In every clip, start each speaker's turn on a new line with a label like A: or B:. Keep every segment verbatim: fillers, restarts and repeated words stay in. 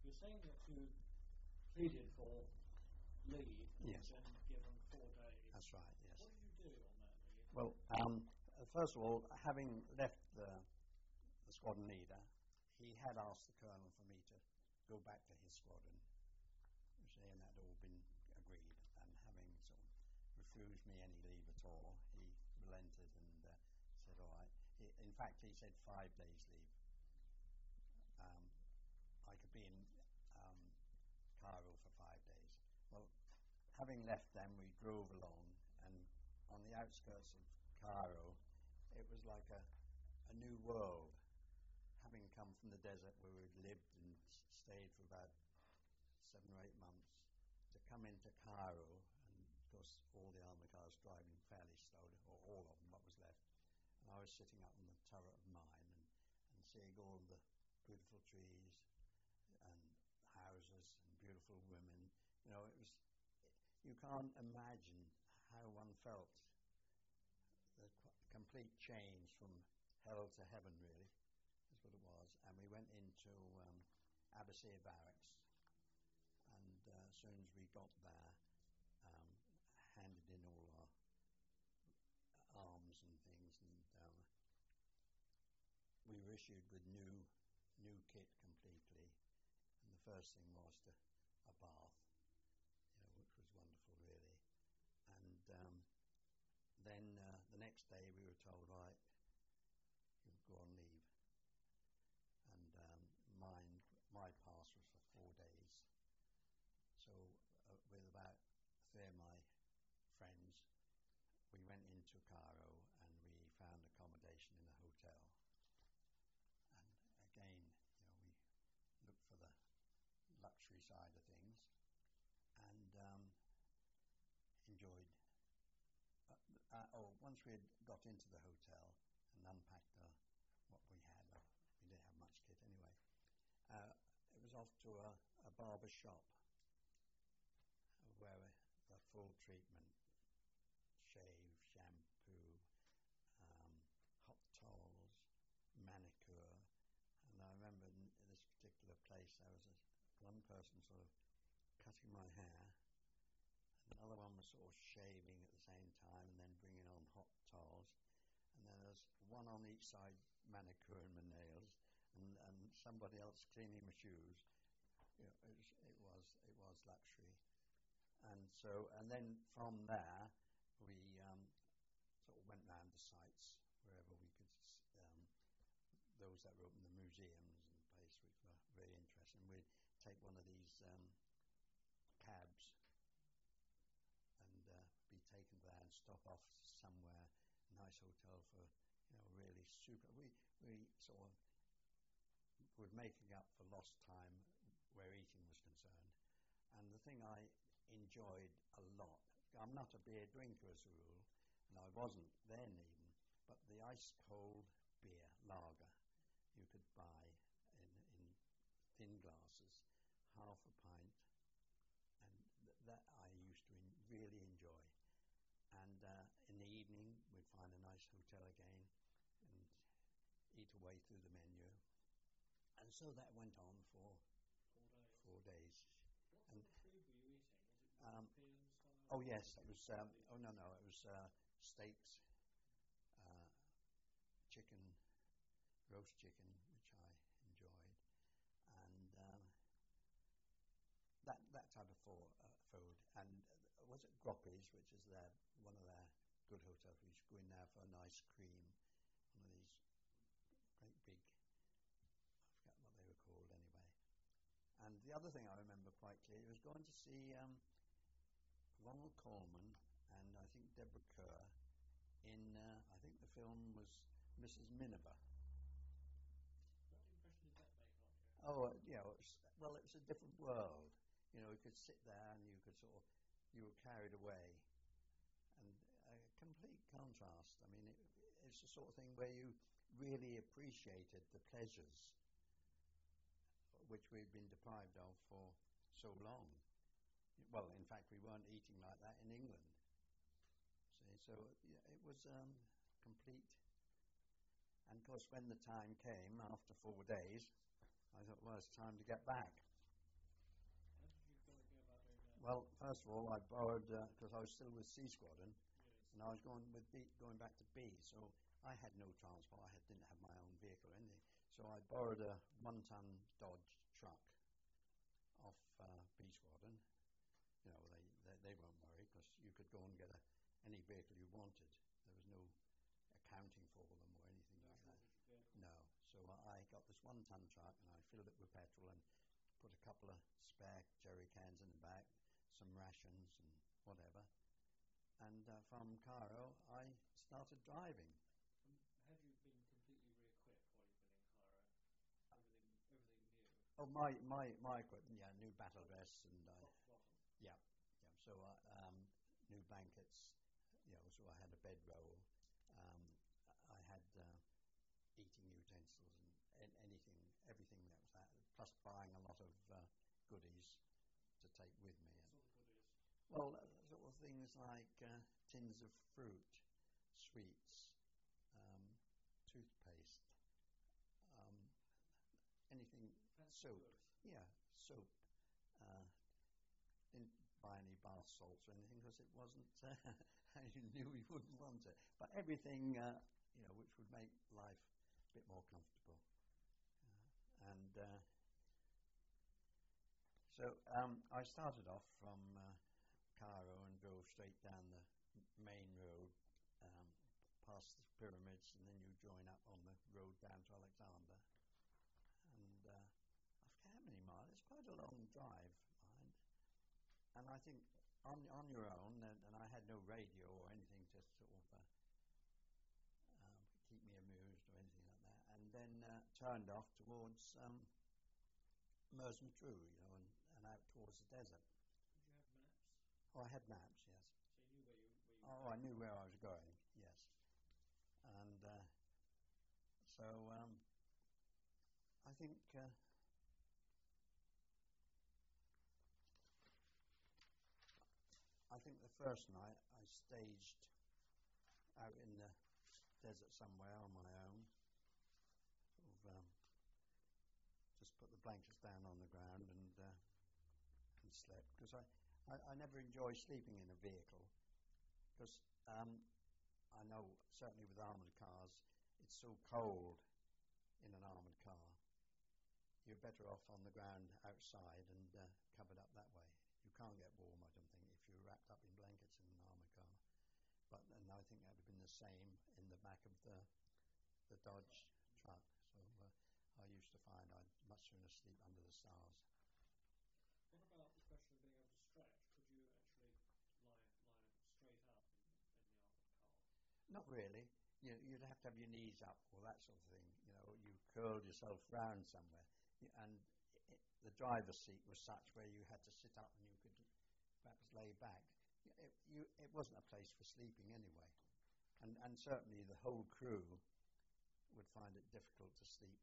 A: You're saying that you pleaded for leave and
B: yes.
A: then given four days.
B: That's right, yes.
A: What did you do on that leave?
B: Well, um, first of all, having left the, the squadron leader, he had asked the colonel for me to go back to his squadron, saying that had all been agreed, and having sort of refused me any leave at all, he relented and uh, said, all right. He, in fact, he said five days leave. Um, I could be in um, Cairo for five days. Well, having left them, we drove along, and on the outskirts of Cairo, it was like a, a new world. Having come from the desert where we'd lived and stayed for about seven or eight months, to come into Cairo, and of course all the armored cars driving fairly slowly, or all of them, what was left. And I was sitting up on the turret of mine and, and seeing all the beautiful trees and houses and beautiful women. You know, it was, you can't imagine how one felt. The qu- complete change from hell to heaven, really, is what it was. And we went into um, Abbasiyah Barracks, and uh, as soon as we got there, um, handed in all our arms and things, and um, we were issued with new new kit completely. And the first thing was to a bath, you know, which was wonderful, really. And um, then uh, the next day we were told, right, you go on leave. And um, mine, my pass was for four days. So uh, with about three of my friends, we went into Cairo and we found accommodation in a hotel. And again, you know, we looked for the luxury side of things, and um, enjoyed. Uh, uh, oh, once we had got into the hotel and unpacked uh, what we had, uh, we didn't have much kit anyway. Uh, it was off to a, a barber shop where the full treatment, shave, shampoo, um, hot towels, manicure. And I remember in this particular place there was a, one person sort of cutting my hair, and another one was sort of shaving at the same time and then bringing on hot towels, and then there was one on each side manicuring my nails, and, and somebody else cleaning my shoes. You know, it was, it was it was luxury. And so, and then from there we um, sort of went round the sites wherever we could. Um, those that were open, the museums and places which were very interesting. We'd take one of these um, cabs and uh, be taken there and stop off somewhere, nice hotel for, you know, really super. We we sort of were making up for lost time where eating was concerned. And the thing I enjoyed a lot, I'm not a beer drinker as a rule, and I wasn't then even, but the ice cold beer, lager, you could buy in, in thin glasses, half a pint, and th- that I used to in, really enjoy. And uh, in the evening, we'd find a nice hotel again and eat away through the menu. And so that went on for
A: Four days.
B: Four days.
A: What
B: And,
A: sort of food were you eating? Was it
B: um,
A: European style?
B: oh yes, it was. Um, oh no, no, it was uh, steaks, uh, chicken. Roast chicken, which I enjoyed, and um, that that type of for, uh, food. And uh, was it Groppies, which is their one of their good hotels? We should go in there for a nice cream, one of these great big. I forget what they were called anyway. And the other thing I remember quite clearly was going to see um, Ronald Colman and I think Deborah Kerr in. Uh, I think the film was Missus Miniver.
A: What impression did that make on you?
B: Oh, uh, you know, it's, well, it was a different world. You know, you could sit there and you could sort of, you were carried away. And a complete contrast. I mean, it, it's the sort of thing where you really appreciated the pleasures which we'd been deprived of for so long. Well, in fact, we weren't eating like that in England. See, so yeah, it was um, complete. And of course, when the time came after four days, I thought, well, it's time to get back. Well, first of all, I borrowed because uh, I was still with C Squadron,
A: Yes.
B: and I was going with B, going back to B. So I had no transport. I had, didn't have my own vehicle or anything. So I borrowed a one-ton Dodge truck off uh, B Squadron. You know, they, they, they won't worry because you could go and get a, any vehicle you wanted. There was no accounting for them or anything
A: No
B: like that.
A: shortage of vehicles.
B: No. So I got this one-ton truck and I filled it with petrol and put a couple of spare jerry cans in the back, some rations and whatever. And uh, from Cairo, I started driving.
A: Um, had you been completely re-equipped while you've been in Cairo? Everything, everything new.
B: Oh, my my my equipment, yeah, new battle vests and uh,
A: Top to bottom.
B: yeah, yeah. So uh, um, new blankets, you know. So I had a bedroll. Um, I had uh, eating utensils and, and anything, everything that was that. Plus buying a lot of uh, goodies to take with me.
A: What sort of goodies?
B: Well, uh, sort of things like uh, tins of fruit, sweets, um, toothpaste, um, anything,
A: Fancy
B: soap.
A: goods.
B: Yeah, soap. Uh, didn't buy any bath salts or anything because it wasn't, uh, you knew we wouldn't want it. But everything, uh, you know, which would make life a bit more comfortable. Uh, and uh, so um, I started off from uh, Cairo and drove straight down the main road, um, past the pyramids, and then you join up on the road down to Alexander. And uh, I forget how many miles. It's quite a long drive, mind. And I think on on your own, and, and I had no radio or anything to sort of uh, um, keep me amused or anything like that. And then uh, turned off towards um, Mers Matruh, you know, and, and out towards the desert.
A: Did you have maps?
B: Oh, I had maps, yes.
A: So you knew where you where you.
B: Oh, I knew where I was going, yes. And uh, so um, I think uh, I think the first night I staged out in the desert somewhere on my own. Sort of, um, just put the blankets down on the ground and uh, and slept because I, I, I never enjoy sleeping in a vehicle because um, I know certainly with armoured cars it's so cold in an armoured car. You're better off on the ground outside and uh, covered up that way. You can't get warm, I don't think, if you're wrapped up in blankets in an armoured car. But and I think that would have been the same in the back of the the Dodge truck. So uh, I used to find I'd much sooner sleep under the stars.
A: What about the question of being able to stretch? Could you actually lie lie straight up in, in the armoured car?
B: Not really. You, you'd have to have your knees up or that sort of thing. You know, you curled yourself round somewhere, and it, the driver's seat was such where you had to sit up and you could perhaps lay back. It, you, it wasn't a place for sleeping anyway, and and certainly the whole crew would find it difficult to sleep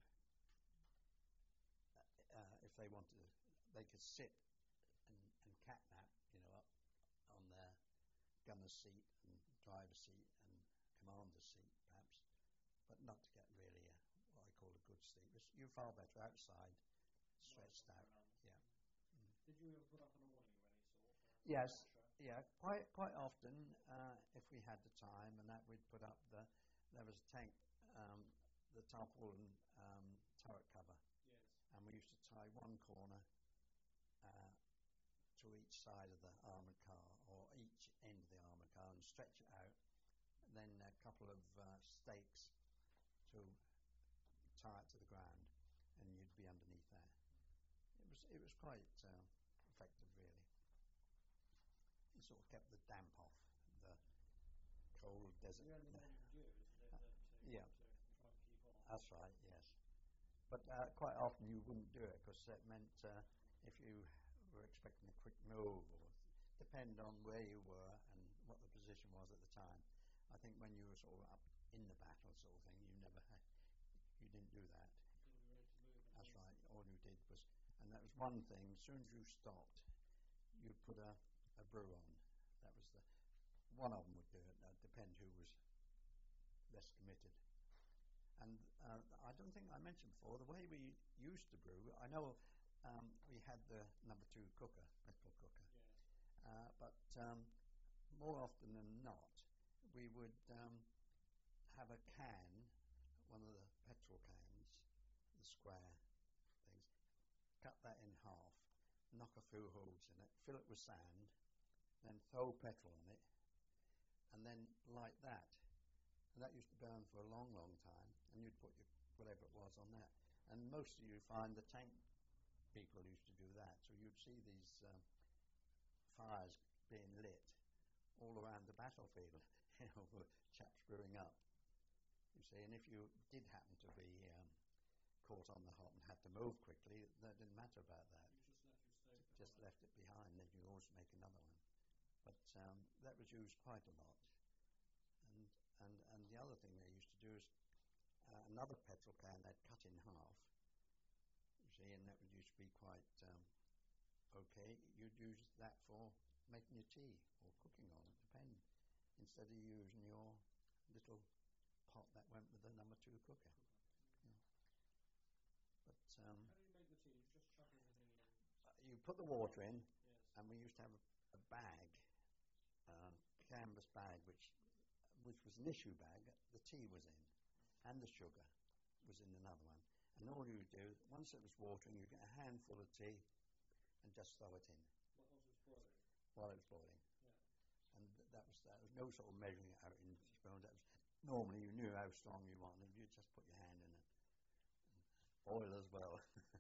B: uh, if they wanted to. They could sit and, and cat nap, you know, up on their gunner's seat and driver's seat and commander's seat, perhaps, but not to get really a, what I call a good sleep. You're far better outside, stretched out. Yeah. Mm.
A: Did you ever put up an awning of any sort?
B: Yes. Yeah. Quite quite often, uh, if we had the time, and that we'd put up the there was a tank, um, the tarpaulin um, turret cover.
A: Yes.
B: And we used to tie one corner uh, to each side of the armoured car, or each end of the armoured car, and stretch it out. And then a couple of uh, stakes to tie it to the ground, and you'd be underneath there. It was it was quite uh, effective, really. It sort of kept the damp off the cold desert.
A: The only thing you could do, isn't it? That, uh,
B: Yeah.
A: To try and keep on.
B: That's right, yes. But uh, quite often you wouldn't do it because that meant uh, if you were expecting a quick move, or depend on where you were and what the position was at the time. I think when you were sort of up in the battle sort of thing, you never had, you didn't do that.
A: You were ready to move.
B: That's right. All you did was, and that was one thing. As soon as you stopped, you'd put a, a brew on. That was the one of them would do it. That depend who was less committed. And uh, I don't think I mentioned before the way we used to brew. I know um, we had the number two cooker, metal cooker,
A: Yes.
B: Uh, but um, more often than not, we would um, have a can, one of the petrol cans, the square things, cut that in half, knock a few holes in it, fill it with sand, then throw petrol on it, and then light that. And that used to burn for a long, long time, and you'd put your whatever it was on that. And most of you find the tank people used to do that. So you'd see these um, fires being lit all around the battlefield, you know, for chaps brewing up. You see, and if you did happen to be um, caught on the hop and had to move quickly, that didn't matter about that.
A: You just left your stove behind.
B: Just left it behind, then you always make another one. But um, that was used quite a lot. And and and the other thing they used to do is uh, another petrol can they'd cut in half. You see, and that would used to be quite um, okay. You'd use that for making your tea or cooking on it, depend. Instead of using your little pot that went with the number two cooker. Yeah. But um,
A: how do you make the tea? You just chuck everything in.
B: Uh, you put the water in,
A: yes.
B: and we used to have a, a bag, uh, canvas bag, which which was an issue bag. The tea was in, and the sugar was in another one. And all you do, once it was watering, you get a handful of tea, and just throw it in.
A: What was it boiling?
B: While it was boiling.
A: Yeah.
B: And th- that was that. There was no sort of measuring it out in spoons. That was normally you knew how strong you wanted. You just put your hand in it. Boil as well.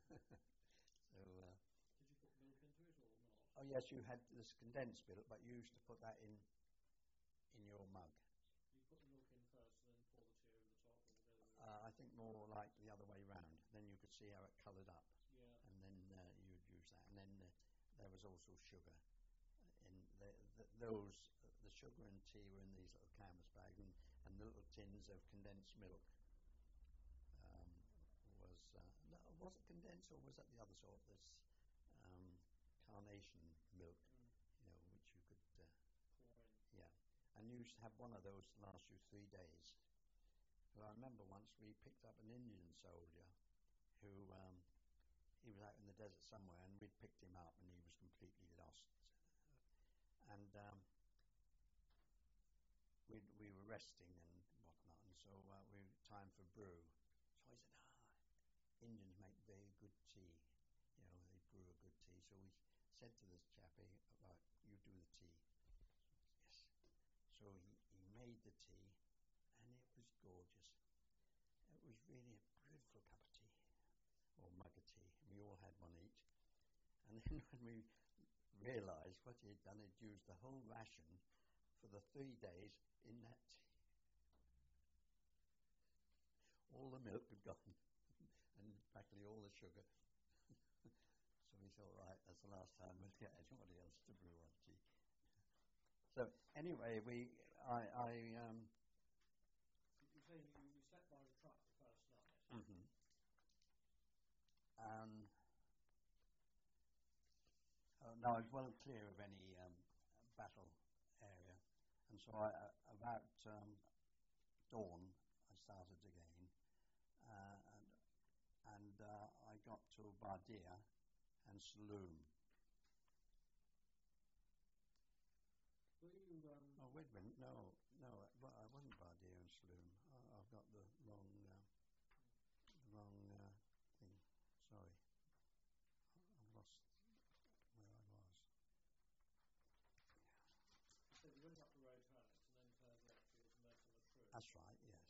B: so. Uh,
A: Did you put milk into it or not?
B: Oh yes, you had this condensed milk, but you used to put that in in your mug.
A: You put the milk in first and then pour the tea over the top, or the other way
B: Uh, I think more like the other way round. Then you could see how it coloured up.
A: Yeah.
B: And then uh, you'd use that. And then uh, there was also sugar. In the, the, those, uh, the sugar and tea were in these little canvas bags, and, and the little tins of condensed milk. Um, was uh, no, was it condensed or was that the other sort? This um, carnation milk,
A: mm.
B: you know, which you could uh,
A: pour in.
B: Yeah, and you used to have one of those last you three days. Well, I remember once we picked up an Indian soldier who um, he was out in the desert somewhere, and we'd picked him up, and he was completely lost. And um, we we were resting and whatnot, and so uh, we time for brew. So I said, ah, Indians make very good tea. You know, they brew a good tea. So we said to this chappie, right, you do the tea. Yes. So he, he made the tea, and it was gorgeous. It was really a beautiful cup of tea, or mug of tea. We all had one each. And then when we realised what he had done, he'd used the whole ration for the three days in that tea. All the milk had gone, and practically all the sugar. So we thought, right, that's the last time we'll get anybody else to brew our tea. So anyway, we, I, I um.
A: You say you, you slept by the truck the first night.
B: Mm-hmm. Um. Uh, no, I was well clear of any um, battle area, and so I, uh, about um, dawn, I started again, uh, and and uh, I got to Bardia and Saloom.
A: Were you? Um,
B: Oh, wait a minute, no, no, well, I wasn't Bardia and Saloom. I, I've got the wrong, uh, the wrong uh, thing. Sorry, I've lost where I was.
A: So you went up the road to Alex and then turned left towards Merton Le True.
B: That's right, yes.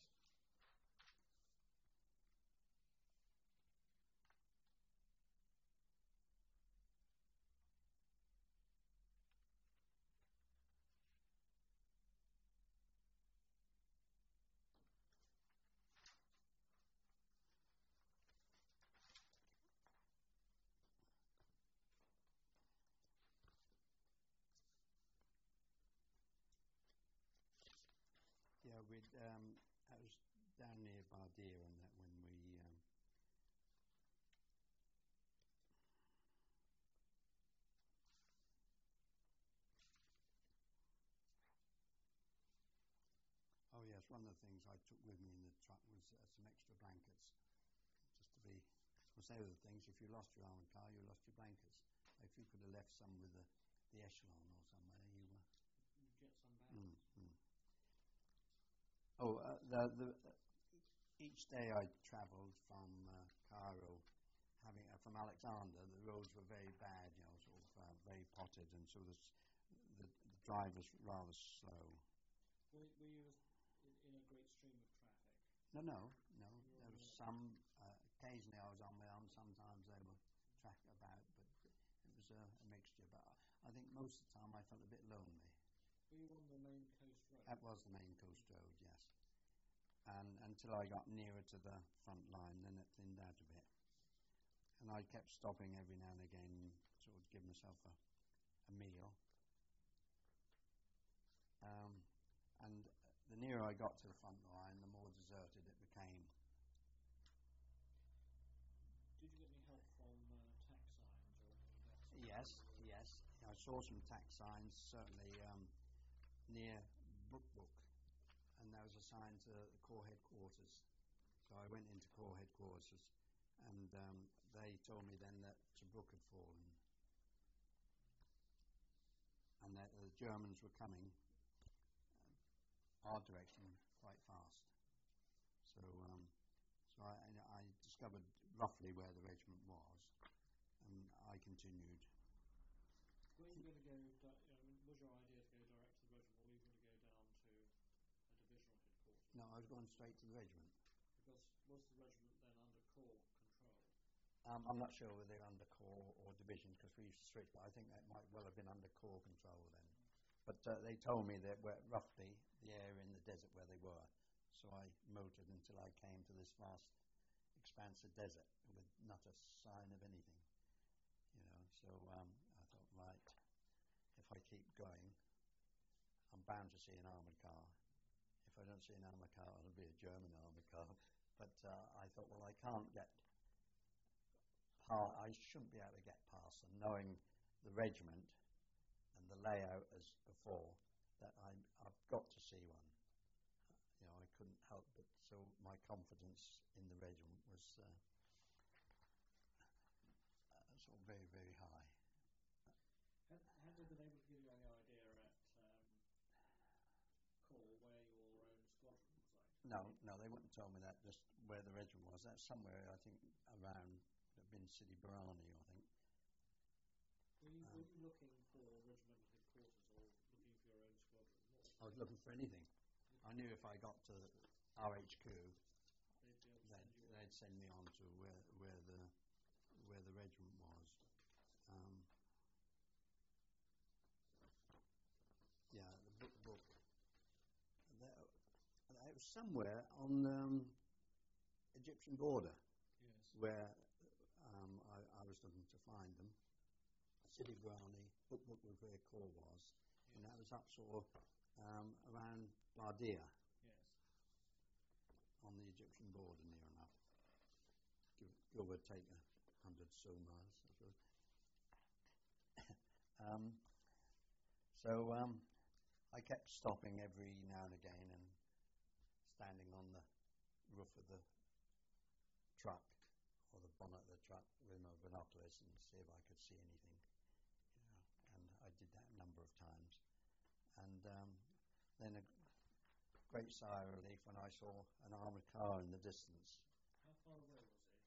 B: Yeah, we'd, um, I was down near Bardia and that when we, um, oh yes, one of the things I took with me in the truck was uh, some extra blankets, just to be, was the other things, if you lost your armoured car, you lost your blankets. If you could have left some with the, the echelon or somewhere, you were.
A: You get some back.
B: Mm, mm. Oh, uh, the, the, uh, each day I travelled from uh, Cairo, having uh, from Alexander, the roads were very bad, you know, sort of uh, very potted, and so the, the, the drive was rather slow.
A: Were, were you in, in a great stream of traffic?
B: No, no, no. There was some. Uh, occasionally, I was on my own. Sometimes they were track about, but it was a, a mixture. But I think most of the time I felt a bit lonely.
A: Were you on the main coast road?
B: That was the main coast road, yes. And until I got nearer to the front line, then it thinned out a bit. And I kept stopping every now and again, sort of give myself a, a meal. Um, and the nearer I got to the front line, the more deserted it became.
A: Did you get any help from uh, tax signs or anything?
B: Yes, yes. I saw some tax signs, certainly um, near Brook Brook, and there was a sign to the Corps headquarters. So I went into Corps headquarters, and um, they told me then that Tobruk had fallen, and that the Germans were coming uh, our direction quite fast. So, um, so I, I discovered roughly where the regiment was, and I continued.
A: Were you going to go? Di- I mean, was your idea to go direct to the regiment, or were you going to go down to a divisional headquarters?
B: No, I was going straight to the regiment.
A: Because was the regiment then under Corps control?
B: Um, I'm not sure whether they're under Corps or division, because we used to switch, but I think that might well have been under Corps control then. But uh, they told me that we're roughly the area in the desert where they were. So I motored until I came to this vast expanse of desert with not a sign of anything. You know, so um, I thought, right, if I keep going, I'm bound to see an armoured car. If I don't see an armoured car, it'll be a German armoured car. But uh, I thought, well, I can't get past, I shouldn't be able to get past them, knowing the regiment and the layout as before, that I, I've got to see one. You know, I couldn't help but, so my confidence in the regiment was uh, uh, sort of very, very high.
A: Had, had they been able to give you any idea at um, Corps where your own squadron was like?
B: No, no, they wouldn't tell me that, just where the regiment was. That's somewhere, I think, around, it had been Sidi Barani, I think.
A: Were you,
B: Um,
A: were you looking for regimental headquarters or looking for your own squadron? What was
B: I was looking for anything. I knew if I got to R H Q,
A: they'd be able to
B: they'd,
A: send you
B: they'd send me on to where, where the where the regiment was. Um, yeah, the book book. There, it was somewhere on the um, Egyptian border.
A: Yes.
B: Where um, I, I was looking to find them. Sidi Barani, Book Book was where Corps was,
A: Yes.
B: and that was up sort of um, around Bardia.
A: Yes.
B: On the Egyptian border, near enough. Give, give or take a hundred so miles, I suppose. um, so um, I kept stopping every now and again and standing on the roof of the truck or the bonnet of the truck with my binoculars and see if I could see anything. You know, and I did that a number of times. And um, then a great sigh of relief when I saw an armoured car in the distance.
A: How far away was it?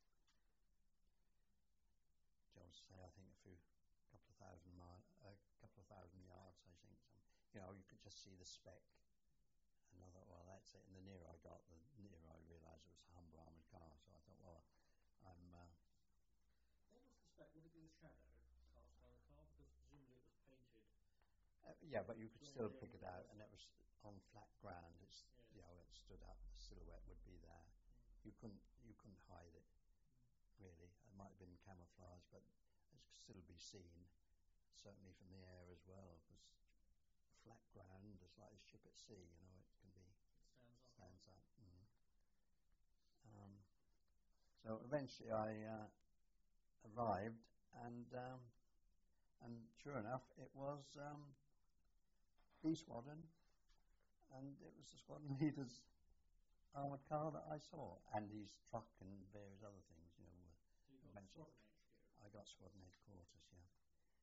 B: I'll say, I think a few, couple of thousand miles, a couple of thousand yards, I think. Some, you know, you could just see the speck. And I thought, well, that's it. And the nearer I got, the nearer I realised it was a Humber armoured car. So I thought, well, I'm. Uh,
A: What was the spec? Would it be the shadow cast by the car? Because presumably it was painted.
B: uh, yeah, but you could
A: Well,
B: still
A: yeah,
B: pick it
A: it
B: out,
A: was.
B: and it was on flat ground. It's
A: Yes.
B: you know, it stood up. The silhouette would be there.
A: Mm.
B: You couldn't, you couldn't hide it. Really, it might have been camouflage, but it could still be seen. Certainly from the air as well. It was flat ground, it's like a ship at sea. You know, it can be.
A: It stands up.
B: Stands up. Mm. Um, so eventually I uh, arrived, and um, and sure enough, it was um, B Squadron, and it was the squadron leader's armoured car that I saw, and his truck and various other things. You know, were
A: So you got
B: mentioned.
A: squadron H Q.
B: I got squadron headquarters, yeah,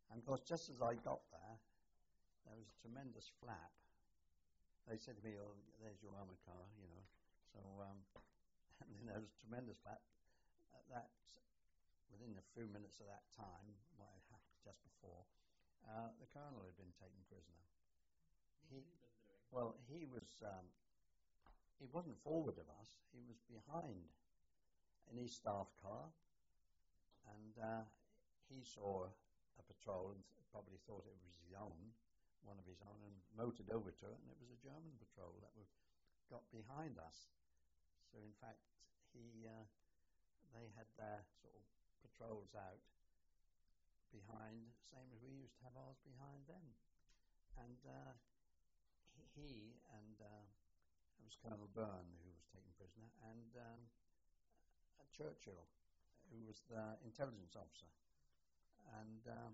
B: And of course, just as I got there, there was a tremendous flap. They said to me, "Oh, there's your armoured car," you know. So, um, and then there was a tremendous flap. At that, within a few minutes of that time, might have happened just before, uh, the colonel had been taken prisoner.
A: What
B: He,
A: had he been doing?
B: well, he was. Um, he wasn't forward of us. He was behind in his staff car, and uh, he saw a patrol and th- probably thought it was his own, one of his own, and motored over to it, and it was a German patrol that was got behind us. So in fact, he uh, they had their sort of patrols out behind, same as we used to have ours behind them. And uh, he, he and uh, it was Colonel Byrne who was taken prisoner, and um, uh, Churchill, who was the intelligence officer. And um,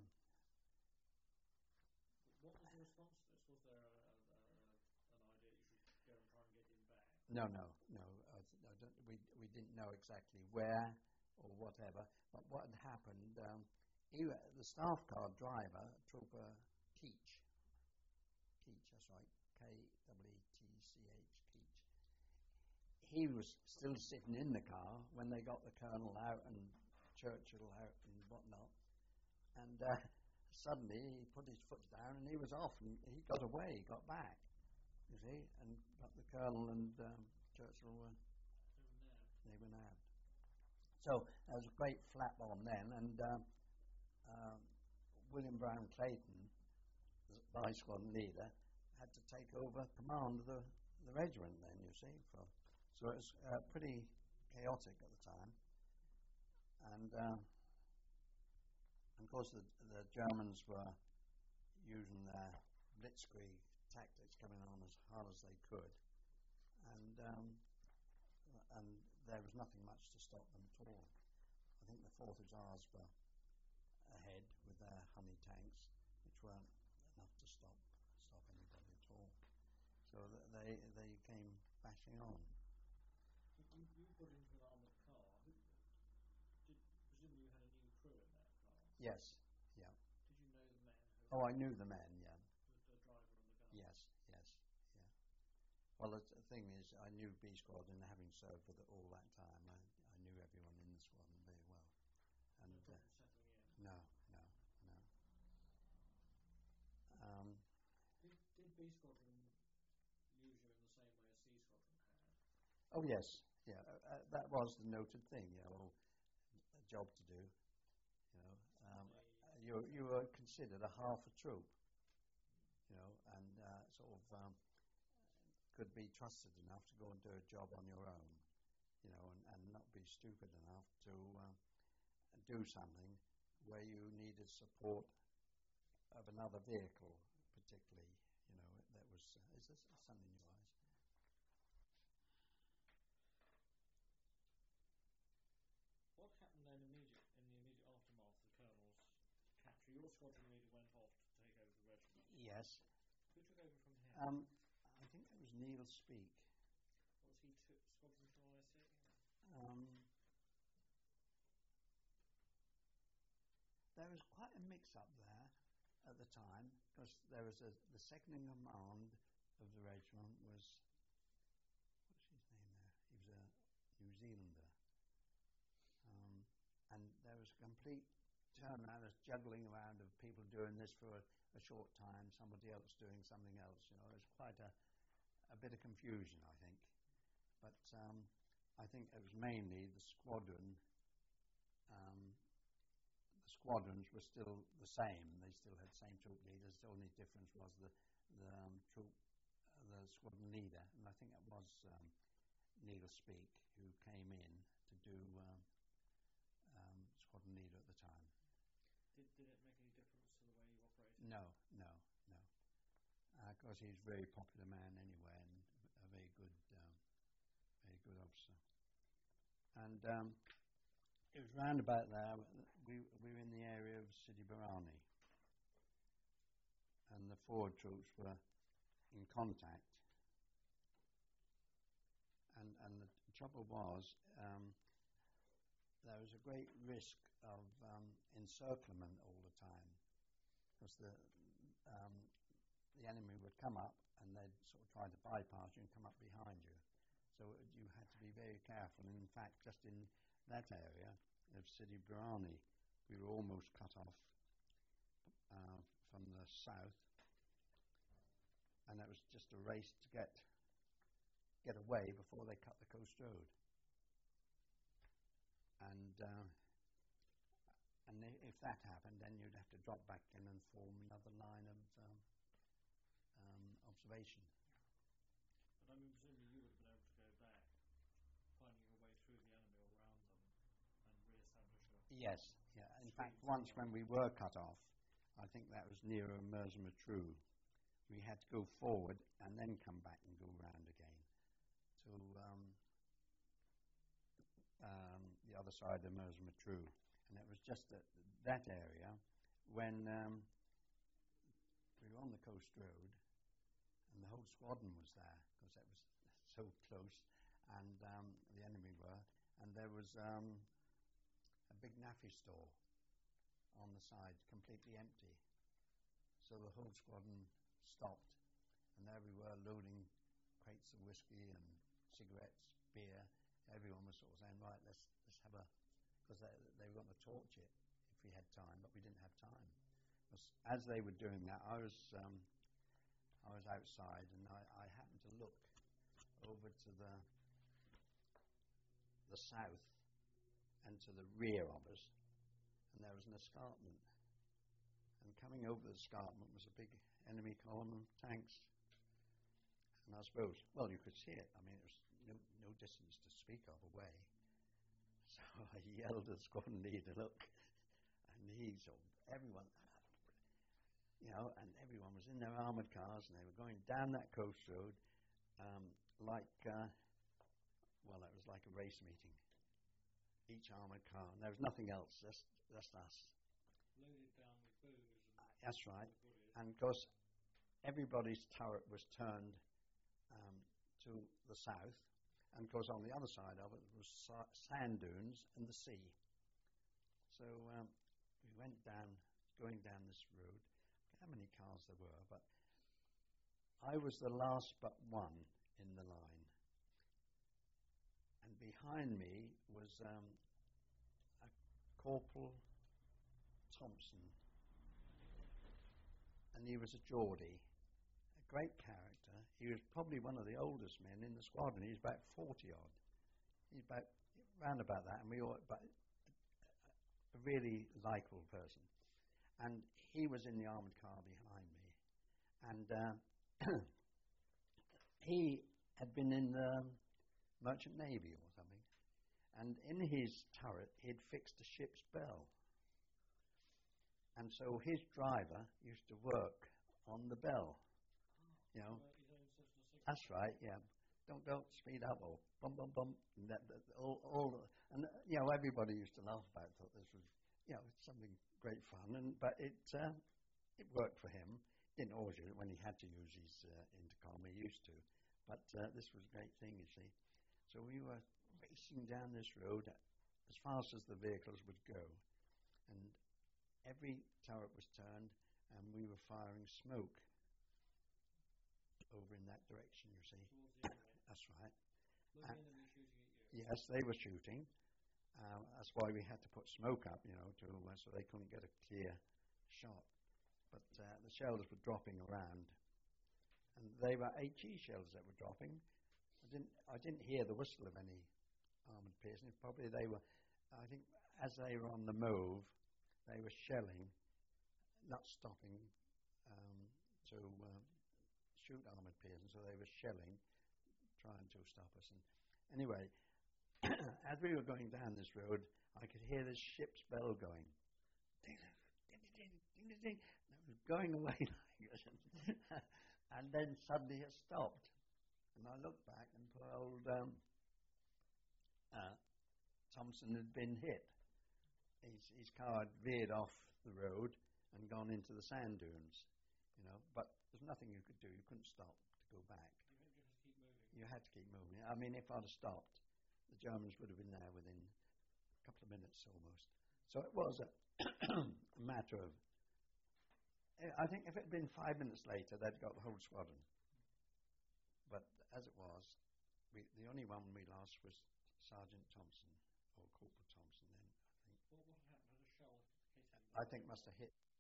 A: What was the response to this? Was there a, a, a, an idea you should go and try and get him back?
B: no, no, no. I, I don't, we we didn't know exactly where or whatever. But what had happened? Um, he, the staff car driver, Trooper Keach, Keach, that's right, K W E T C H, Keach. He was still sitting in the car when they got the colonel out and Churchill out and whatnot. And uh, suddenly he put his foot down and he was off, and he got away, he got back, you see, and but the colonel and um, Churchill were
A: They were nabbed.
B: they were nabbed. So there was a great flap on then, and uh, uh, William Brown Clayton, the vice squadron leader, had to take over command of the, the regiment then, you see. For, so it was uh, pretty chaotic at the time. And uh, of course the, the Germans were using their blitzkrieg tactics, coming on as hard as they could. And um, and there was nothing much to stop them at all. I think the fourth Hussars were ahead with their honey tanks, which weren't enough to stop stop anybody at all. So th- they they came bashing on.
A: You, you, you put into an armoured car. Who, did, presumably you had a new crew in that car.
B: Yes, yeah.
A: Did you know the men who
B: Oh, I knew the men. Yeah.
A: the, the driver and the gunner?
B: Yes, yes, yeah. Well, the th- thing is, I knew B Squadron, having served with it all that time. I, I knew everyone in the squadron very well. And
A: No
B: uh,
A: problem settling in.
B: no, no, no. Um,
A: Did, did B Squadron use you in the same way as C Squadron had?
B: oh yes, yeah. Uh, uh, that was the noted thing. You know, a job to do. You know, um,
A: They-
B: you you were considered a half a troop. You know, and uh, sort of um, could be trusted enough to go and do a job on your own. You know, and, and not be stupid enough to uh, do something where you needed support of another vehicle, particularly. You know, that was. Uh, is this something in your eyes?
A: What happened then immediate, in the immediate aftermath of the Colonel's capture? Your squadron leader went off to take over the regiment.
B: Yes.
A: Who took over from him?
B: Um, I think it was Neil Speak.
A: Was he t- Squadron two I C?
B: Um, there was quite a mix-up there at the time, because there was a, the second in command of the regiment was, what's his name there? He was a New Zealander. Um, and there was a complete turnaround, a juggling around of people doing this for a, a short time, somebody else doing something else. You know, it was quite a, a bit of confusion, I think. But um, I think it was mainly the squadron. Um, the squadrons were still the same. They still had the same troop leaders. The only difference was the the um, troop, uh, the squadron leader, and I think it was um, Neil Speak who came in to do um, um, squadron leader at the time.
A: Did, did it make any difference to the way you operated?
B: No, no, no. Of course, he's a very popular man anyway, and a very good, um, very good officer. And um, it was round about there. We, we were in the area of Sidi Barani, and the forward troops were in contact. And and the trouble was, um, there was a great risk of um, encirclement all the time. because the um, the enemy would come up and they'd sort of try to bypass you and come up behind you. So it, you had to be very careful. And in fact, just in that area of Sidi Barrani, we were almost cut off uh, from the south, and it was just a race to get get away before they cut the coast road. And uh, and if that happened, then you'd have to drop back in and form another line of um, um, observation.
A: But I mean, presumably you would have been able to go back, finding your way through the enemy or around them, and re-establish a...
B: Yes, yeah. In fact, once when we were cut off, I think that was near Mersa Matruh, we had to go forward and then come back and go round again to um, um, the other side of Mersa Matruh. And it was just at that area when um, we were on the coast road and the whole squadron was there because it was so close, and um, the enemy were, and there was um, a big naffy store on the side, completely empty. So the whole squadron stopped, and there we were loading crates of whiskey and cigarettes, beer. Everyone was sort of saying, right, let's let's have a, because they, they were going to torch it if we had time, but we didn't have time. As they were doing that, I was um, I was outside, and I, I happened to look over to the the south and to the rear of us, and there was an escarpment. And coming over the escarpment was a big enemy column of tanks. And I suppose, well, you could see it. I mean, it was no, no distance to speak of away. So I yelled at the squadron leader, look, and he sort of, everyone, you know, and everyone was in their armoured cars, and they were going down that coast road um, like, uh, well, it was like a race meeting. Each armoured car, and there was nothing else, just, just us.
A: Loaded down with booze. And
B: uh, that's right. And of course, everybody's turret was turned um, to the south, and of course on the other side of it was sa- sand dunes and the sea. So um, we went down, going down this road. How many cars there were, but I was the last but one in the line. And behind me was um, a Corporal Thompson, and he was a Geordie, a great character. He was probably one of the oldest men in the squadron. He's about forty odd. He's about round about that, and we all, but a really likeable person. And he was in the armoured car behind me, and uh, he had been in the Merchant Navy or something, and in his turret he'd fixed a ship's bell, and so his driver used to work on the bell. You know, that's right. Yeah, don't don't speed up or bum bum bum. And that, that, all, all and uh, you know, everybody used to laugh about it. Thought this was, you know, something great fun, and but it uh, it worked for him. Didn't always use it when he had to use his uh, intercom. He used to, but uh, this was a great thing, you see. So we were racing down this road as fast as the vehicles would go, and every turret was turned, and we were firing smoke over in that direction, you see.
A: The
B: that's right.
A: Was the enemy shooting at you?
B: Yes, they were shooting. Uh, that's why we had to put smoke up, you know, to uh, so they couldn't get a clear shot. But uh, the shells were dropping around, and they were H E shells that were dropping. I didn't, I didn't hear the whistle of any armoured piercing. Probably they were, I think, as they were on the move, they were shelling, not stopping um, to uh, shoot armoured piercing. So they were shelling, trying to stop us. And anyway, as we were going down this road, I could hear this ship's bell going. Ding, ding, ding, ding, ding, ding. And it was going away like this. And then suddenly it stopped. And I looked back, and poor old um, uh, Thompson had been hit. His, his car had veered off the road and gone into the sand dunes, you know. But there's nothing you could do. You couldn't stop to go back.
A: You had to keep moving.
B: You had to keep moving. I mean, if I'd have stopped, the Germans would have been there within a couple of minutes almost. So it was a, a matter of I think if it had been five minutes later, they'd got the whole squadron. But as it was, we, the only one we lost was Sergeant Thompson, or Corporal Thompson then, I think.
A: What, what happened? Had a shell hit the K ten?
B: I think must have hit